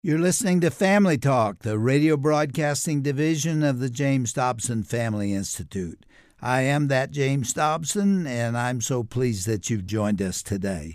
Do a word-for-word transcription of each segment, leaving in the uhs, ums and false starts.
You're listening to Family Talk, the radio broadcasting division of the James Dobson Family Institute. I am that James Dobson, and I'm so pleased that you've joined us today.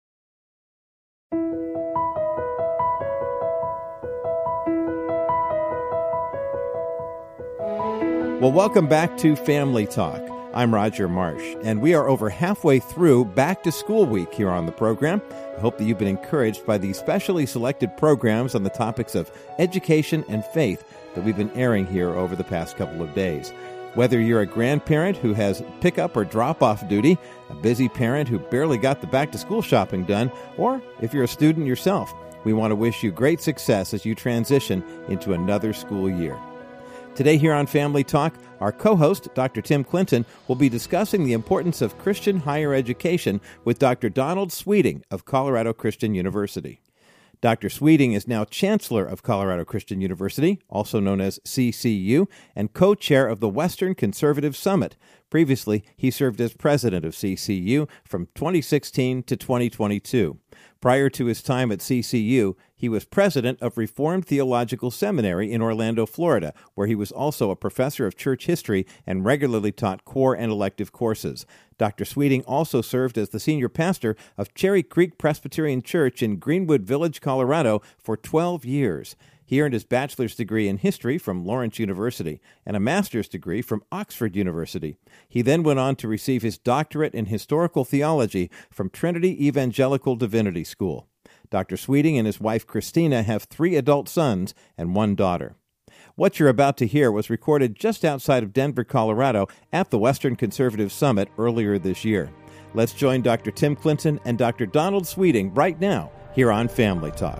Well, welcome back to Family Talk. I'm Roger Marsh, and we are over halfway through Back to School Week here on the program. I hope that you've been encouraged by the specially selected programs on the topics of education and faith that we've been airing here over the past couple of days. Whether you're a grandparent who has pick-up or drop-off duty, a busy parent who barely got the back-to-school shopping done, or if you're a student yourself, we want to wish you great success as you transition into another school year. Today here on Family Talk, our co-host, Doctor Tim Clinton, will be discussing the importance of Christian higher education with Doctor Donald Sweeting of Colorado Christian University. Doctor Sweeting is now Chancellor of Colorado Christian University, also known as C C U, and co-chair of the Western Conservative Summit. Previously, he served as president of C C U from twenty sixteen to twenty twenty-two. Prior to his time at C C U, he was president of Reformed Theological Seminary in Orlando, Florida, where he was also a professor of church history and regularly taught core and elective courses. Doctor Sweeting also served as the senior pastor of Cherry Creek Presbyterian Church in Greenwood Village, Colorado, for twelve years. He earned his bachelor's degree in history from Lawrence University and a master's degree from Oxford University. He then went on to receive his doctorate in historical theology from Trinity Evangelical Divinity School. Doctor Sweeting and his wife Christina have three adult sons and one daughter. What you're about to hear was recorded just outside of Denver, Colorado, at the Western Conservative Summit earlier this year. Let's join Doctor Tim Clinton and Doctor Donald Sweeting right now here on Family Talk.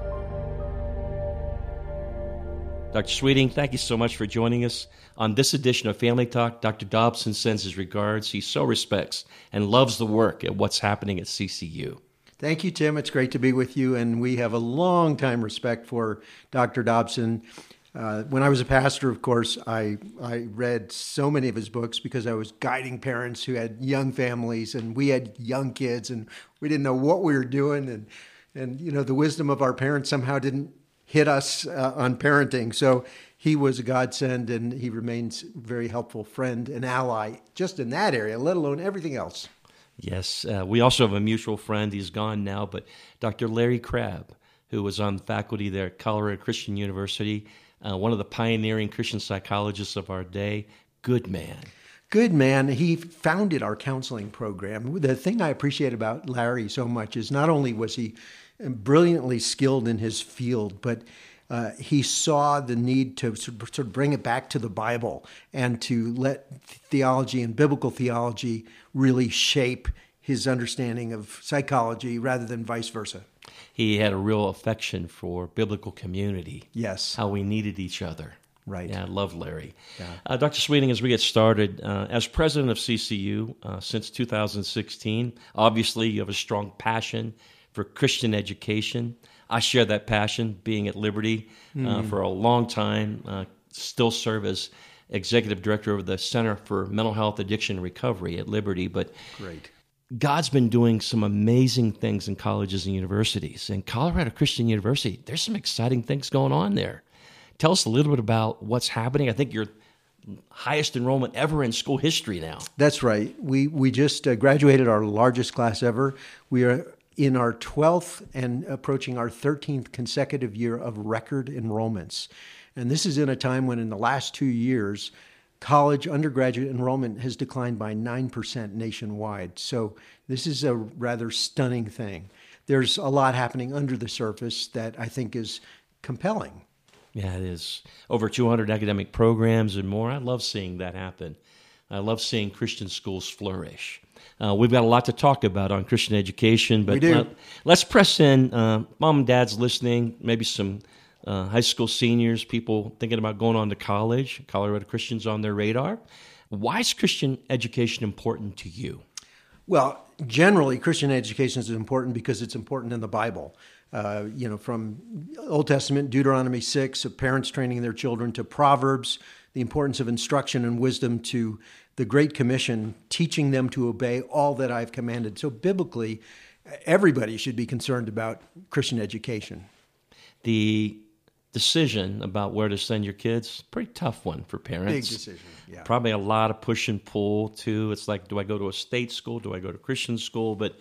Doctor Sweeting, thank you so much for joining us. On this edition of Family Talk, Doctor Dobson sends his regards. He so respects and loves the work at what's happening at C C U. Thank you, Tim. It's great to be with you, and we have a long time respect for Doctor Dobson. Uh, when I was a pastor, of course, I, I read so many of his books because I was guiding parents who had young families, and we had young kids, and we didn't know what we were doing, and, and you know, the wisdom of our parents somehow didn't hit us uh, on parenting. So he was a godsend, and he remains a very helpful friend and ally just in that area, let alone everything else. Yes, uh, we also have a mutual friend. He's gone now, but Doctor Larry Crabb, who was on faculty there at Colorado Christian University, uh, one of the pioneering Christian psychologists of our day. Good man. Good man. He founded our counseling program. The thing I appreciate about Larry so much is not only was he brilliantly skilled in his field, but uh, he saw the need to sort of bring it back to the Bible and to let theology and biblical theology really shape his understanding of psychology rather than vice versa. He had a real affection for biblical community. Yes. How we needed each other. Right. Yeah, I love Larry. Yeah. Uh, Doctor Sweeting, as we get started, uh, as president of C C U uh, since two thousand sixteen, obviously you have a strong passion for Christian education. I share that passion, being at Liberty uh, mm. for a long time, uh, still serve as executive director of the Center for Mental Health, Addiction, and Recovery at Liberty. But Great. God's been doing some amazing things in colleges and universities. And Colorado Christian University, there's some exciting things going on there. Tell us a little bit about what's happening. I think you're highest enrollment ever in school history now. That's right. We, we just uh, graduated our largest class ever. We are in our twelfth and approaching our thirteenth consecutive year of record enrollments. And this is in a time when in the last two years, college undergraduate enrollment has declined by nine percent nationwide. So this is a rather stunning thing. There's a lot happening under the surface that I think is compelling. Yeah, it is. Over two hundred academic programs and more. I love seeing that happen. I love seeing Christian schools flourish. Uh, we've got a lot to talk about on Christian education, but we do. Uh, let's press in. Uh, Mom and Dad's listening, maybe some uh, high school seniors, people thinking about going on to college, Colorado Christians on their radar. Why is Christian education important to you? Well, generally, Christian education is important because it's important in the Bible. Uh, you know, from Old Testament, Deuteronomy six, of parents training their children, to Proverbs, the importance of instruction and wisdom, to the Great Commission, teaching them to obey all that I've commanded. So biblically, everybody should be concerned about Christian education. the decision about where to send your kids, pretty tough one for parents. Big decision, yeah. Probably a lot of push and pull, too. It's like, do I go to a state school? Do I go to Christian school? But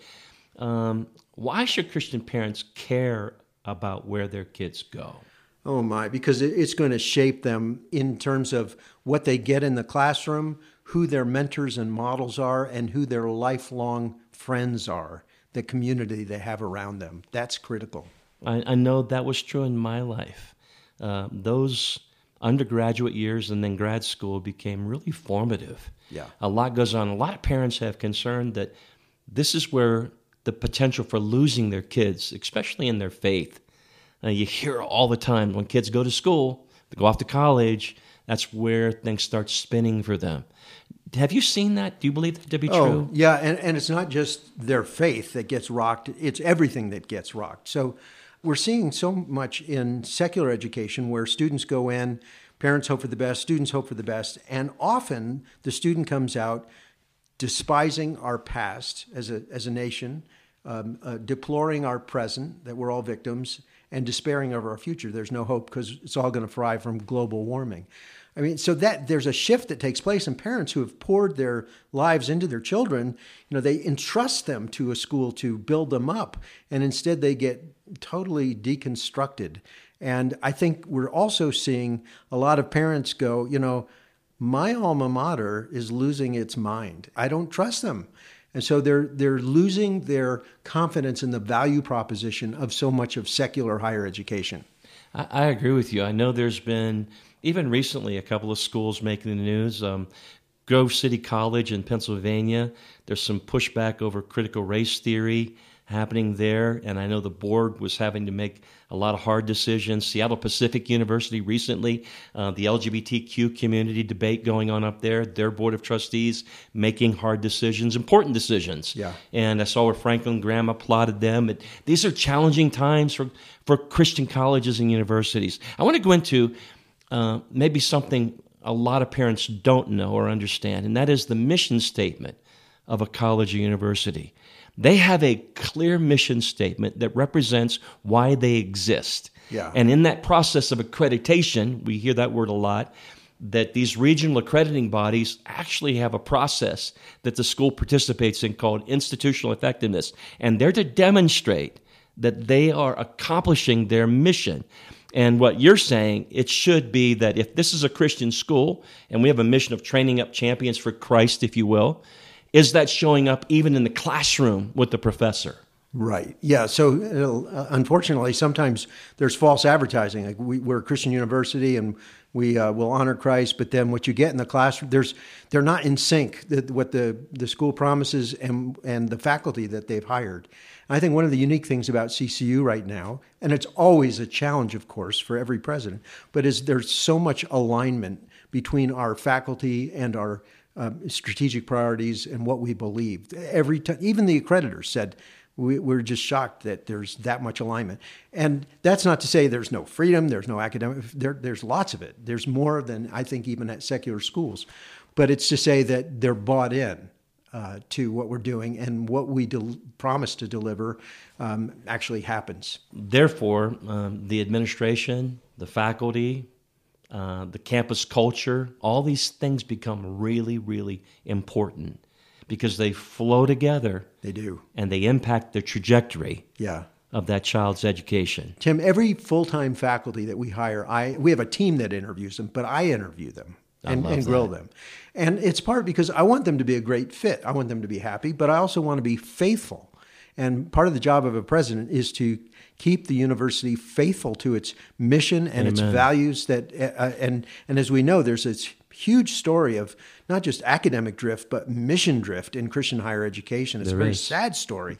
um, why should Christian parents care about where their kids go? Oh, my, because it's going to shape them in terms of what they get in the classroom, who their mentors and models are, and who their lifelong friends are, the community they have around them. That's critical. I, I know that was true in my life. Uh, those undergraduate years and then grad school became really formative. Yeah. A lot goes on. A lot of parents have concern that this is where the potential for losing their kids, especially in their faith. Uh, you hear all the time when kids go to school, they go off to college, that's where things start spinning for them. Have you seen that? Do you believe that to be oh, true? Yeah, and, and it's not just their faith that gets rocked, it's everything that gets rocked. So we're seeing so much in secular education where students go in, parents hope for the best, students hope for the best, and often the student comes out despising our past as a as a nation, um, uh, deploring our present, that we're all victims, and despairing of our future. There's no hope because it's all going to fry from global warming. I mean, so that there's a shift that takes place, and parents who have poured their lives into their children, you know, they entrust them to a school to build them up, and instead they get totally deconstructed. And I think we're also seeing a lot of parents go, you know, my alma mater is losing its mind. I don't trust them. And so they're they're losing their confidence in the value proposition of so much of secular higher education. I, I agree with you. I know there's been, even recently, a couple of schools making the news. Um, Grove City College in Pennsylvania, there's some pushback over critical race theory happening there, and I know the board was having to make a lot of hard decisions. Seattle Pacific University recently, uh, the L G B T Q community debate going on up there, their board of trustees making hard decisions, important decisions. Yeah. And I saw where Franklin Graham applauded them. It, these are challenging times for, for Christian colleges and universities. I want to go into uh, maybe something a lot of parents don't know or understand, and that is the mission statement of a college or university. They have a clear mission statement that represents why they exist. Yeah. And in that process of accreditation, we hear that word a lot, that these regional accrediting bodies actually have a process that the school participates in called institutional effectiveness. And they're to demonstrate that they are accomplishing their mission. And what you're saying, it should be that if this is a Christian school and we have a mission of training up champions for Christ, if you will, is that showing up even in the classroom with the professor? Right. Yeah. So uh, unfortunately, sometimes there's false advertising. Like we, we're a Christian university and we uh, will honor Christ, but then what you get in the classroom, there's they're not in sync. The, what the, the school promises and and the faculty that they've hired. And I think one of the unique things about C C U right now, and it's always a challenge, of course, for every president, but is there's so much alignment between our faculty and our Um, strategic priorities and what we believe. Every time, even the accreditors said, we, we're just shocked that there's that much alignment. And that's not to say there's no freedom, there's no academic, there, there's lots of it. There's more than I think even at secular schools. But it's to say that they're bought in uh, to what we're doing and what we del- promise to deliver um, actually happens. Therefore, um, the administration, the faculty, Uh, the campus culture, all these things become really, really important because they flow together. They do. And they impact the trajectory Yeah. of that child's education. Tim, every full-time faculty that we hire, I we have a team that interviews them, but I interview them and, and grill them. And it's part because I want them to be a great fit. I want them to be happy, but I also want to be faithful. And part of the job of a president is to keep the university faithful to its mission and Amen. Its values. That uh, and and as we know, there's this huge story of not just academic drift, but mission drift in Christian higher education. It's there a very is. sad story.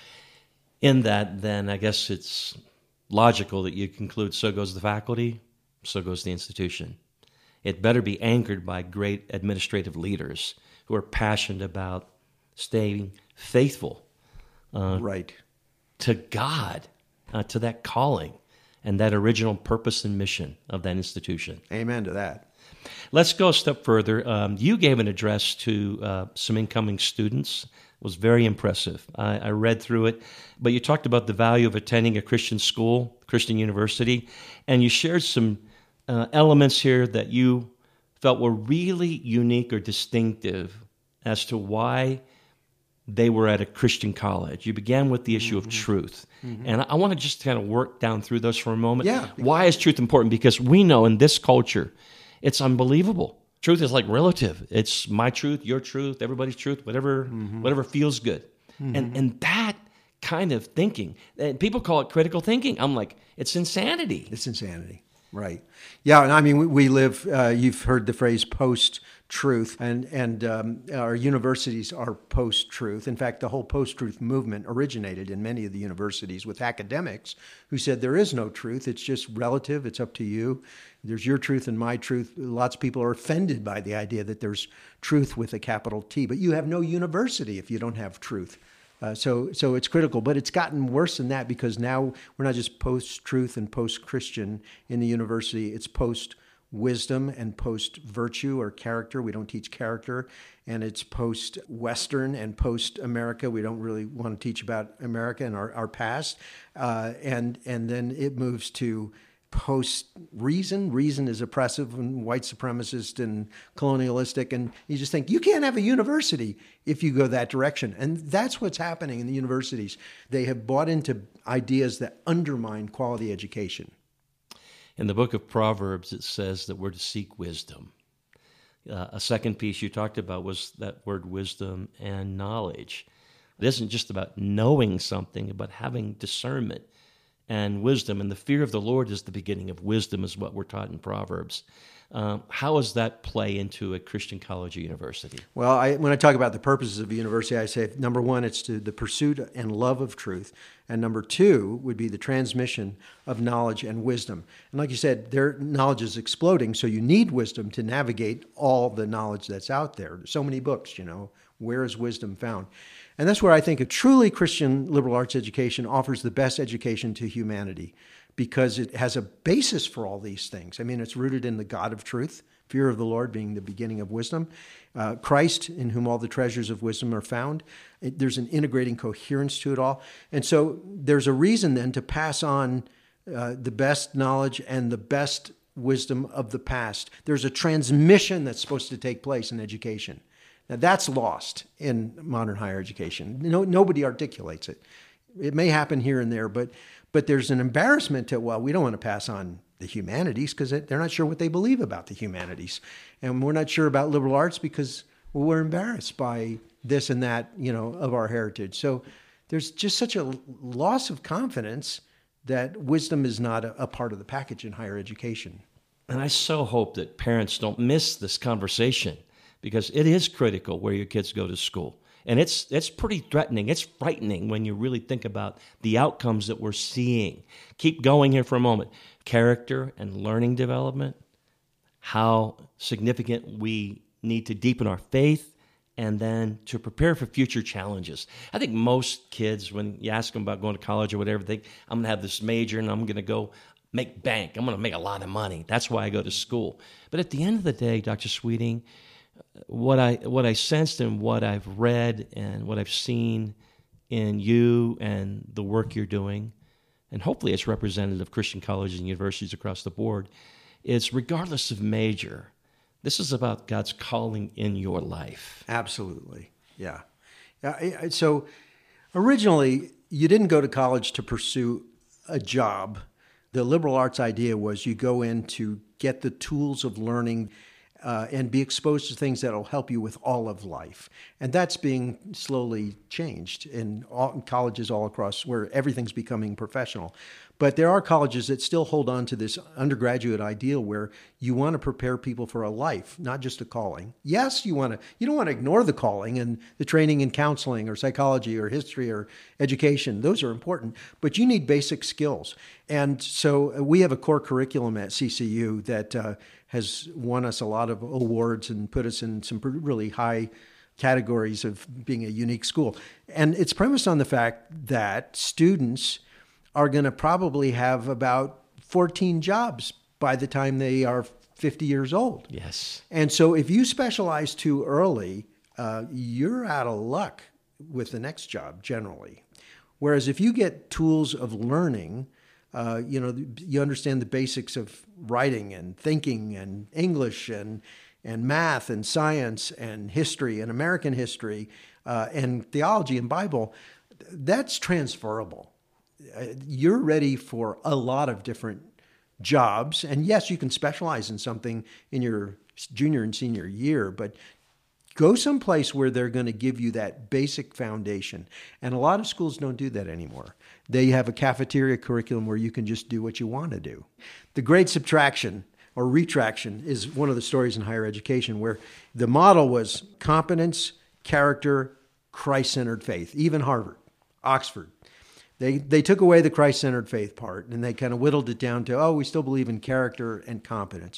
In that, then, I guess it's logical that you conclude so goes the faculty, so goes the institution. It better be anchored by great administrative leaders who are passionate about staying faithful Uh, right. to God, uh, to that calling and that original purpose and mission of that institution. Amen to that. Let's go a step further. Um, you gave an address to uh, some incoming students was very impressive. I, I read through it, but you talked about the value of attending a Christian school, Christian university, and you shared some uh, elements here that you felt were really unique or distinctive as to why they were at a Christian college. You began with the issue mm-hmm. of truth. Mm-hmm. And I, I want to just kind of work down through those for a moment. Yeah. Why is truth important? Because we know in this culture, it's unbelievable. Truth is like relative. It's my truth, your truth, everybody's truth, whatever mm-hmm. whatever feels good. Mm-hmm. And and that kind of thinking, and people call it critical thinking. I'm like, it's insanity. It's insanity. Right. Yeah, and I mean, we, we live, uh, you've heard the phrase post-truth, and, and um, our universities are post-truth. In fact, the whole post-truth movement originated in many of the universities with academics who said there is no truth, it's just relative, it's up to you. There's your truth and my truth. Lots of people are offended by the idea that there's truth with a capital T, but you have no university if you don't have truth. Uh, so so it's critical, but it's gotten worse than that because now we're not just post-truth and post-Christian in the university, it's post-wisdom and post-virtue or character. We don't teach character, and it's post-Western and post-America. We don't really want to teach about America and our, our past. Uh, and, and then it moves to post-reason. Reason is oppressive and white supremacist and colonialistic, and you just think, you can't have a university if you go that direction. And that's what's happening in the universities. They have bought into ideas that undermine quality education. In the book of Proverbs, it says that we're to seek wisdom. Uh, a second piece you talked about was that word wisdom and knowledge. It isn't just about knowing something, but having discernment and wisdom, and the fear of the Lord is the beginning of wisdom, is what we're taught in Proverbs. Um, how does that play into a Christian college or university? Well, I, when I talk about the purposes of a university, I say, number one, it's to the pursuit and love of truth, and number two would be the transmission of knowledge and wisdom. And like you said, their knowledge is exploding, so you need wisdom to navigate all the knowledge that's out there. There's so many books, you know, where is wisdom found? And that's where I think a truly Christian liberal arts education offers the best education to humanity, because it has a basis for all these things. I mean, it's rooted in the God of truth, fear of the Lord being the beginning of wisdom, uh, Christ, in whom all the treasures of wisdom are found. It, there's an integrating coherence to it all. And so there's a reason then to pass on uh, the best knowledge and the best wisdom of the past. There's a transmission that's supposed to take place in education. Now, that's lost in modern higher education. No, nobody articulates it. It may happen here and there, but but there's an embarrassment to, well, we don't want to pass on the humanities because they're not sure what they believe about the humanities. And we're not sure about liberal arts because well, we're embarrassed by this and that, you know, of our heritage. So there's just such a loss of confidence that wisdom is not a, a part of the package in higher education. And I so hope that parents don't miss this conversation, because it is critical where your kids go to school. And it's it's pretty threatening. It's frightening when you really think about the outcomes that we're seeing. Keep going here for a moment. Character and learning development, how significant we need to deepen our faith, and then to prepare for future challenges. I think most kids, when you ask them about going to college or whatever, think, I'm going to have this major and I'm going to go make bank. I'm going to make a lot of money. That's why I go to school. But at the end of the day, Doctor Sweeting, What I what I sensed and what I've read and what I've seen in you and the work you're doing, and hopefully it's representative of Christian colleges and universities across the board, is regardless of major, this is about God's calling in your life. Absolutely, yeah. yeah. So originally, you didn't go to college to pursue a job. The liberal arts idea was you go in to get the tools of learning Uh, and be exposed to things that will help you with all of life. And that's being slowly changed in all, colleges all across where everything's becoming professional. But there are colleges that still hold on to this undergraduate ideal where you want to prepare people for a life, not just a calling. Yes, you want to. You don't want to ignore the calling and the training in counseling or psychology or history or education. Those are important, but you need basic skills. And so we have a core curriculum at C C U that uh, has won us a lot of awards and put us in some really high categories of being a unique school. And it's premised on the fact that students are going to probably have about fourteen jobs by the time they are fifty years old. Yes. And so if you specialize too early, uh, you're out of luck with the next job generally. Whereas if you get tools of learning, uh, you know, you understand the basics of writing and thinking and English and and math and science and history and American history uh, and theology and Bible, that's transferable. You're ready for a lot of different jobs. And yes, you can specialize in something in your junior and senior year, but go someplace where they're going to give you that basic foundation. And a lot of schools don't do that anymore. They have a cafeteria curriculum where you can just do what you want to do. The Great Subtraction or Retraction is one of the stories in higher education where the model was competence, character, Christ-centered faith. Even Harvard, Oxford. They they took away the Christ-centered faith part and they kind of whittled it down to, oh, we still believe in character and competence.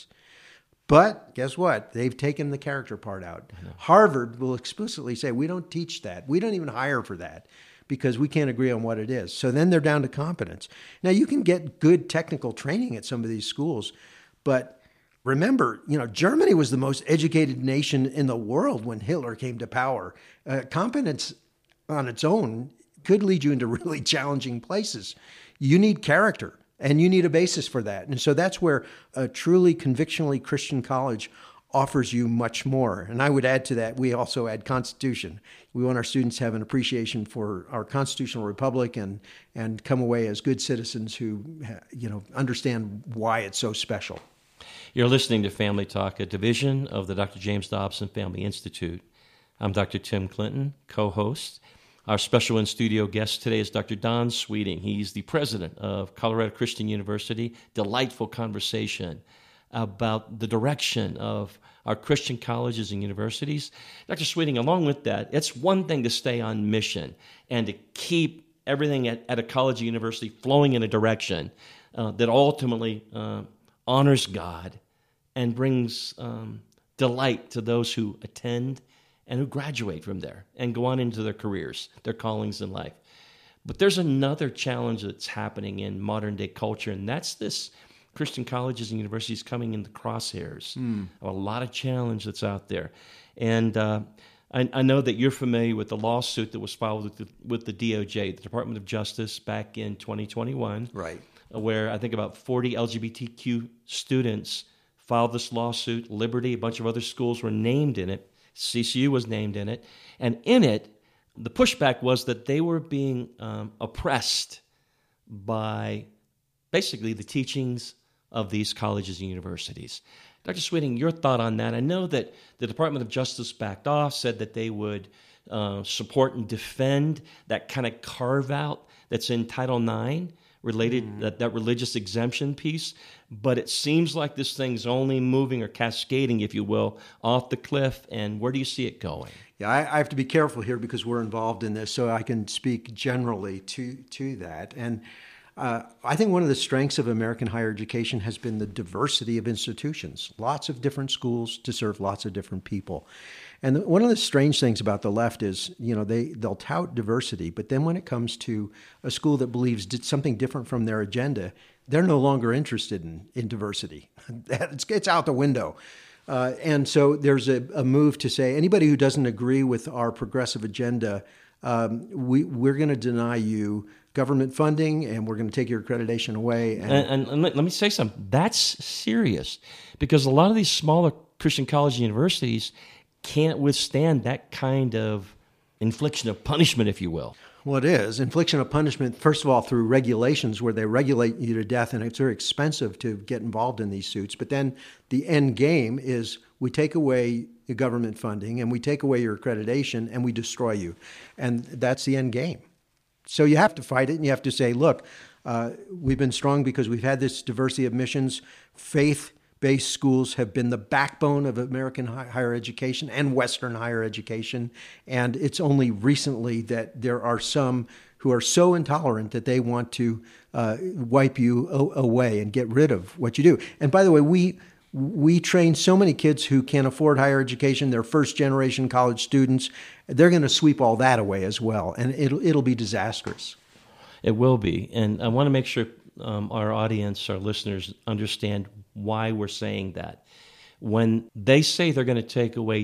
But guess what? They've taken the character part out. Mm-hmm. Harvard will explicitly say, we don't teach that. We don't even hire for that because we can't agree on what it is. So then they're down to competence. Now, you can get good technical training at some of these schools, but remember, you know, Germany was the most educated nation in the world when Hitler came to power. Uh, competence on its own could lead you into really challenging places. You need character. And you need a basis for that. And so that's where a truly convictionally Christian college offers you much more. And I would add to that, we also add Constitution. We want our students to have an appreciation for our constitutional republic and and come away as good citizens who, you know, understand why it's so special. You're listening to Family Talk, a division of the Doctor James Dobson Family Institute. I'm Doctor Tim Clinton, co-host. Our special in-studio guest today is Doctor Don Sweeting. He's the president of Colorado Christian University. Delightful conversation about the direction of our Christian colleges and universities. Doctor Sweeting, along with that, it's one thing to stay on mission and to keep everything at, at a college or university flowing in a direction uh, that ultimately uh, honors God and brings um, delight to those who attend and who graduate from there and go on into their careers, their callings in life. But there's another challenge that's happening in modern-day culture, and that's this Christian colleges and universities coming into crosshairs. Mm. A lot of challenge that's out there. And uh, I, I know that you're familiar with the lawsuit that was filed with the, with the D O J, the Department of Justice, back in twenty twenty-one, right? Where I think about forty L G B T Q students filed this lawsuit. Liberty, a bunch of other schools were named in it. C C U was named in it. And in it, the pushback was that they were being um, oppressed by basically the teachings of these colleges and universities. Doctor Sweeting, your thought on that? I know that the Department of Justice backed off, said that they would uh, support and defend that kind of carve-out that's in Title nine, related mm. that, that religious exemption piece, but it seems like this thing's only moving or cascading, if you will, off the cliff. And where do you see it going? Yeah, I, I have to be careful here because we're involved in this, so I can speak generally to to that. And uh, I think one of the strengths of American higher education has been the diversity of institutions, lots of different schools to serve lots of different people. And one of the strange things about the left is, you know, they, they'll tout diversity, but then when it comes to a school that believes something different from their agenda, they're no longer interested in, in diversity. It's, it's out the window. Uh, and so there's a, a move to say anybody who doesn't agree with our progressive agenda, um, we, we're going to deny you government funding and we're going to take your accreditation away. And, and, and let, let me say something. That's serious because a lot of these smaller Christian college and universities can't withstand that kind of infliction of punishment, if you will. Well, it is. Infliction of punishment, first of all, through regulations where they regulate you to death, and it's very expensive to get involved in these suits. But then the end game is we take away your government funding and we take away your accreditation and we destroy you. And that's the end game. So you have to fight it and you have to say, look, uh, we've been strong because we've had this diversity of missions. Faith-based schools have been the backbone of American higher education and Western higher education. And it's only recently that there are some who are so intolerant that they want to uh, wipe you o- away and get rid of what you do. And by the way, we we train so many kids who can't afford higher education. They're first-generation college students. They're going to sweep all that away as well, and it'll it'll be disastrous. It will be. And I want to make sure um, our audience, our listeners, understand why we're saying that. When they say they're going to take away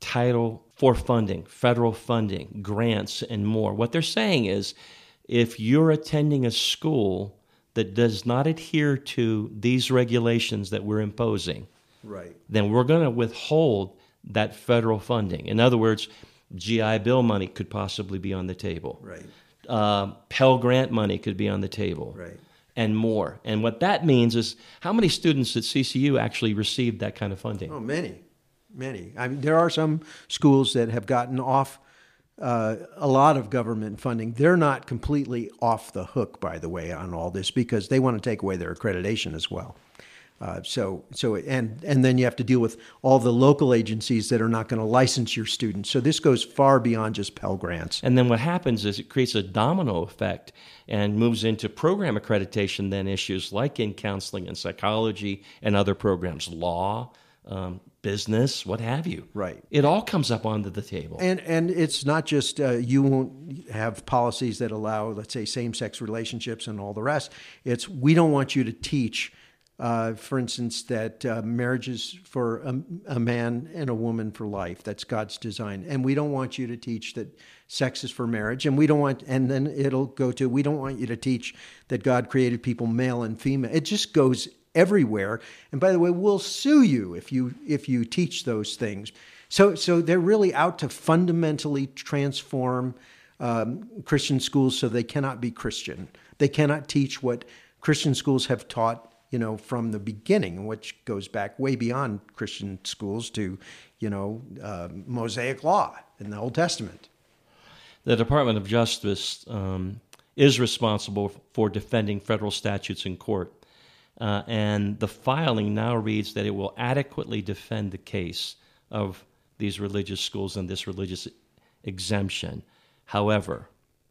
Title four funding, federal funding, grants, and more. What they're saying is, if you're attending a school that does not adhere to these regulations that we're imposing, right, then we're going to withhold that federal funding. In other words, G I Bill money could possibly be on the table. Right. Uh, Pell Grant money could be on the table. Right. And more. And what that means is, how many students at C C U actually received that kind of funding? Oh, many, many. I mean, there are some schools that have gotten off uh, a lot of government funding. They're not completely off the hook, by the way, on all this, because they want to take away their accreditation as well. Uh, so, so, and and then you have to deal with all the local agencies that are not going to license your students. So this goes far beyond just Pell Grants. And then what happens is it creates a domino effect and moves into program accreditation, then issues like in counseling and psychology and other programs, law, um, business, what have you. Right. It all comes up onto the table. And and it's not just uh, you won't have policies that allow, let's say, same-sex relationships and all the rest. It's we don't want you to teach. Uh, for instance, that uh, marriage is for a, a man and a woman for life. That's God's design. And we don't want you to teach that sex is for marriage. And we don't want, and then it'll go to, we don't want you to teach that God created people male and female. It just goes everywhere. And by the way, we'll sue you if you if you teach those things. So, so they're really out to fundamentally transform um, Christian schools so they cannot be Christian. They cannot teach what Christian schools have taught, you know, from the beginning, which goes back way beyond Christian schools to, you know, uh, Mosaic law in the Old Testament. The Department of Justice um, is responsible for defending federal statutes in court. Uh, and the filing now reads that it will adequately defend the case of these religious schools and this religious exemption. However,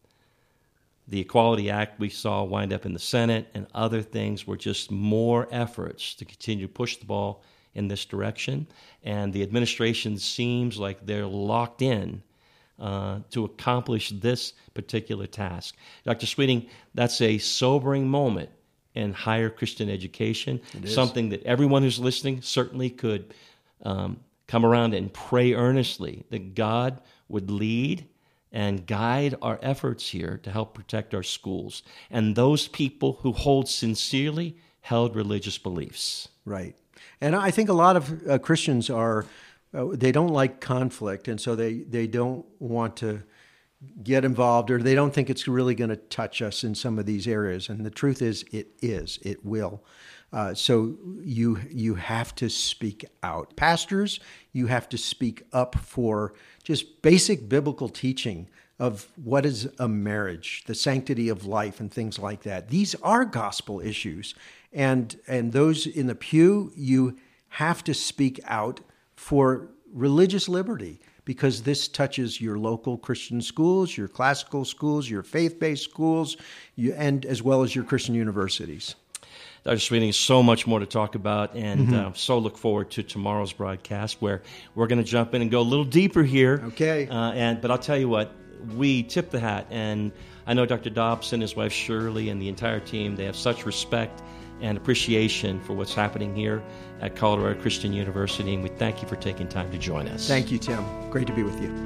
the Equality Act we saw wind up in the Senate and other things were just more efforts to continue to push the ball in this direction. And the administration seems like they're locked in uh, to accomplish this particular task. Doctor Sweeting, that's a sobering moment in higher Christian education, something that everyone who's listening certainly could um, come around and pray earnestly that God would lead and guide our efforts here to help protect our schools and those people who hold sincerely held religious beliefs. Right. And I think a lot of uh, Christians are, uh, they don't like conflict, and so they, they don't want to get involved, or they don't think it's really going to touch us in some of these areas. And the truth is, it is. It will. Uh, so you you have to speak out. Pastors, you have to speak up for just basic biblical teaching of what is a marriage, the sanctity of life, and things like that. These are gospel issues. And, and those in the pew, you have to speak out for religious liberty, because this touches your local Christian schools, your classical schools, your faith-based schools, you, and as well as your Christian universities. Doctor Sweeting, so much more to talk about, and Mm-hmm. uh, so look forward to tomorrow's broadcast, where we're going to jump in and go a little deeper here. Okay. Uh, and but I'll tell you what, we tip the hat, and I know Doctor Dobson, his wife Shirley, and the entire team, they have such respect and appreciation for what's happening here at Colorado Christian University, and we thank you for taking time to join us. Thank you, Tim. Great to be with you.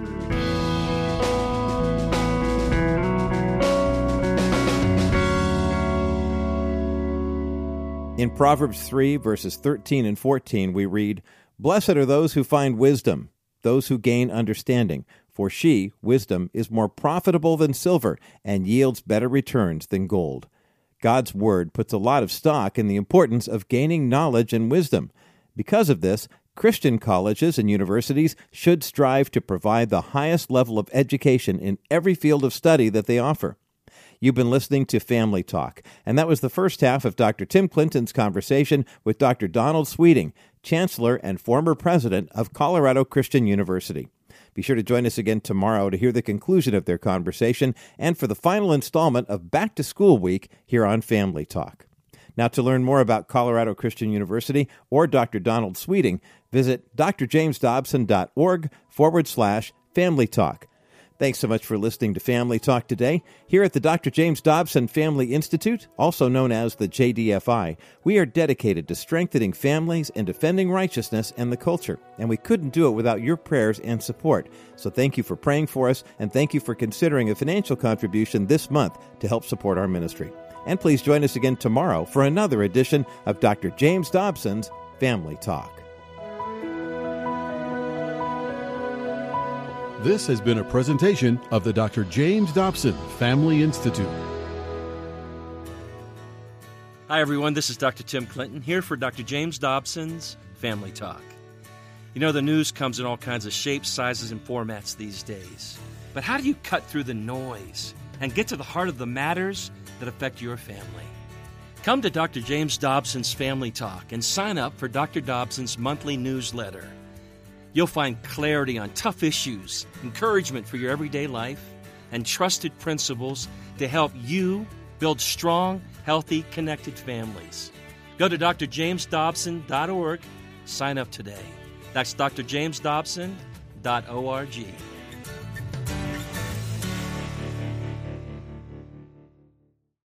In Proverbs three, verses thirteen and fourteen, we read, "Blessed are those who find wisdom, those who gain understanding, for she, wisdom, is more profitable than silver and yields better returns than gold." God's Word puts a lot of stock in the importance of gaining knowledge and wisdom. Because of this, Christian colleges and universities should strive to provide the highest level of education in every field of study that they offer. You've been listening to Family Talk, and that was the first half of Doctor Tim Clinton's conversation with Doctor Donald Sweeting, Chancellor and former President of Colorado Christian University. Be sure to join us again tomorrow to hear the conclusion of their conversation and for the final installment of Back to School Week here on Family Talk. Now, to learn more about Colorado Christian University or Doctor Donald Sweeting, visit drjamesdobson.org forward slash Family Talk. Thanks so much for listening to Family Talk today. Here at the Doctor James Dobson Family Institute, also known as the J D F I, we are dedicated to strengthening families and defending righteousness and the culture. And we couldn't do it without your prayers and support. So thank you for praying for us, and thank you for considering a financial contribution this month to help support our ministry. And please join us again tomorrow for another edition of Doctor James Dobson's Family Talk. This has been a presentation of the Doctor James Dobson Family Institute. Hi, everyone. This is Doctor Tim Clinton here for Doctor James Dobson's Family Talk. You know, the news comes in all kinds of shapes, sizes, and formats these days. But how do you cut through the noise and get to the heart of the matters that affect your family? Come to Doctor James Dobson's Family Talk and sign up for Doctor Dobson's monthly newsletter. You'll find clarity on tough issues, encouragement for your everyday life, and trusted principles to help you build strong, healthy, connected families. Go to D R james dobson dot org. Sign up today. That's D R james dobson dot org.